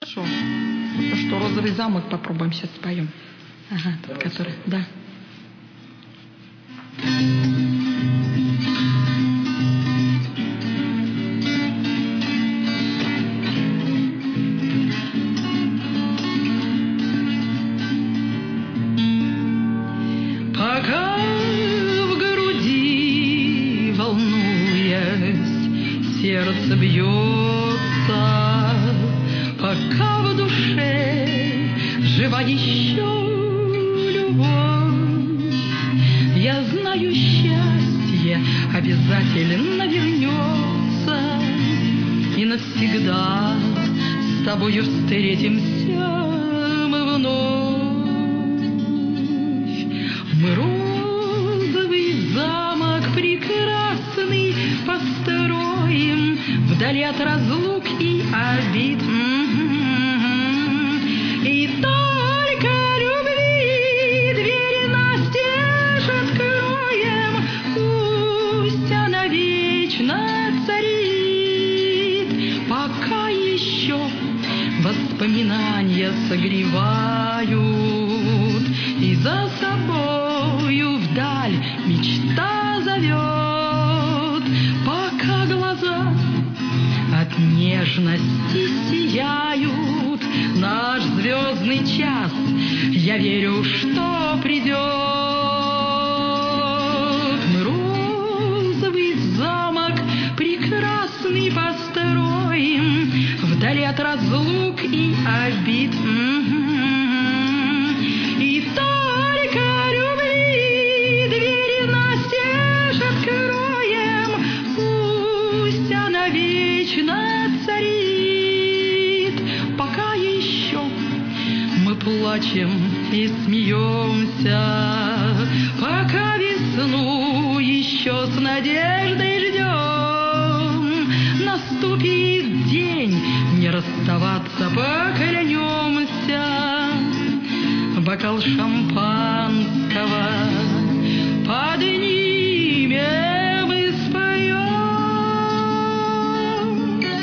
Хорошо. Ну что, «Розовый замок» попробуем сейчас споем. Ага, тот, который, да. Пока в груди, волнуясь, сердце бьется, пока в душе жива еще любовь, я знаю, счастье обязательно вернется, и навсегда с тобою встретимся мы вновь. Мы розовый замок прекрасный построим вдали от разлук и обид. И только любви двери настежь откроем, пусть она вечно царит, пока еще воспоминания согревают, и за собою вдаль мечта зовет, пока глаза от нежности сияют. Наш звездный час, я верю, что придет. Мы розовый замок прекрасный построим вдали от разлук и обид. И только любви двери настежь откроем, пусть она вечно царит, пока еще мы плачем и смеемся, пока весну еще с надеждой ждем. Наступит день, не расставаться поклянемся, бокал шампанского поднимем и споем.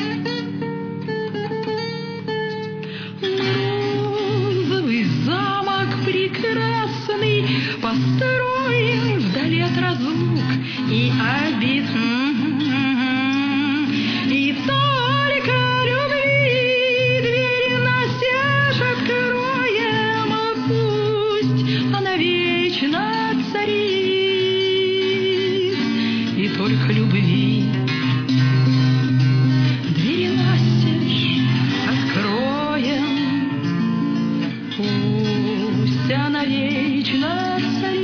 Розовый замок прекрасный построим вдали от разлук и обид. И только любви двери настежь откроем, пусть она вечно царит. И только любви двери настежь откроем, пусть она вечно царит.